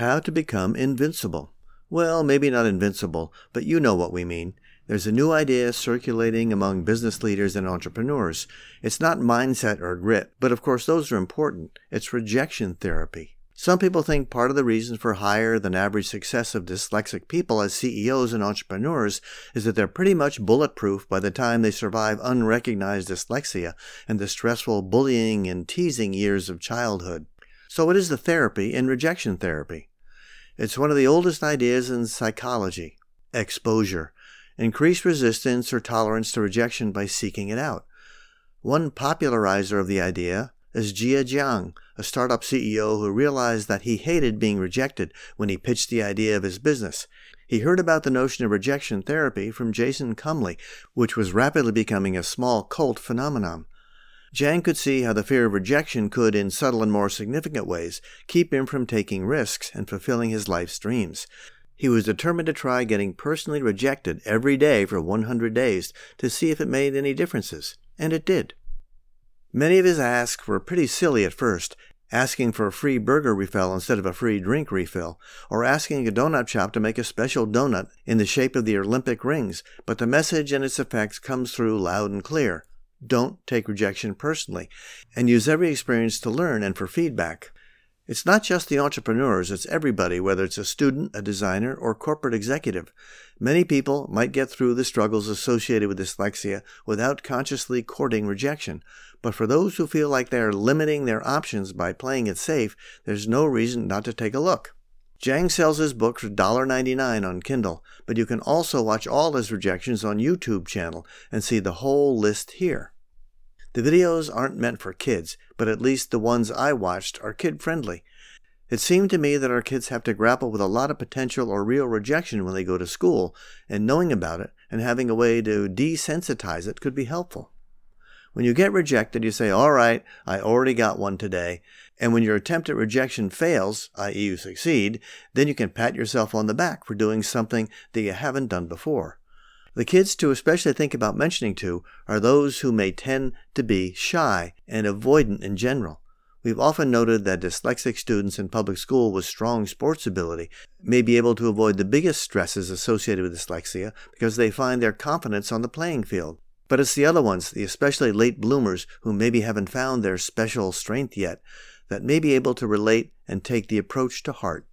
How to become invincible. Well, maybe not invincible, but you know what we mean. There's a new idea circulating among business leaders and entrepreneurs. It's not mindset or grit, but of course those are important. It's rejection therapy. Some people think part of the reason for higher than average success of dyslexic people as CEOs and entrepreneurs is that they're pretty much bulletproof by the time they survive unrecognized dyslexia and the stressful bullying and teasing years of childhood. So what is the therapy in rejection therapy? It's one of the oldest ideas in psychology. Exposure. Increase resistance or tolerance to rejection by seeking it out. One popularizer of the idea is Jia Jiang, a startup CEO who realized that he hated being rejected when he pitched the idea of his business. He heard about the notion of rejection therapy from Jason Cumley, which was rapidly becoming a small cult phenomenon. Jiang could see how the fear of rejection could, in subtle and more significant ways, keep him from taking risks and fulfilling his life's dreams. He was determined to try getting personally rejected every day for 100 days to see if it made any differences, and it did. Many of his asks were pretty silly at first, asking for a free burger refill instead of a free drink refill, or asking a donut shop to make a special donut in the shape of the Olympic rings, but the message and its effects comes through loud and clear. Don't take rejection personally, and use every experience to learn and for feedback. It's not just the entrepreneurs, it's everybody, whether it's a student, a designer, or corporate executive. Many people might get through the struggles associated with dyslexia without consciously courting rejection, but for those who feel like they are limiting their options by playing it safe, there's no reason not to take a look. Jiang sells his book for $1.99 on Kindle, but you can also watch all his rejections on YouTube channel and see the whole list here. The videos aren't meant for kids, but at least the ones I watched are kid-friendly. It seemed to me that our kids have to grapple with a lot of potential or real rejection when they go to school, and knowing about it and having a way to desensitize it could be helpful. When you get rejected, you say, "All right, I already got one today." And when your attempt at rejection fails, i.e. you succeed, then you can pat yourself on the back for doing something that you haven't done before. The kids to especially think about mentioning to are those who may tend to be shy and avoidant in general. We've often noted that dyslexic students in public school with strong sports ability may be able to avoid the biggest stresses associated with dyslexia because they find their confidence on the playing field. But it's the other ones, the especially late bloomers who maybe haven't found their special strength yet, that may be able to relate and take the approach to heart.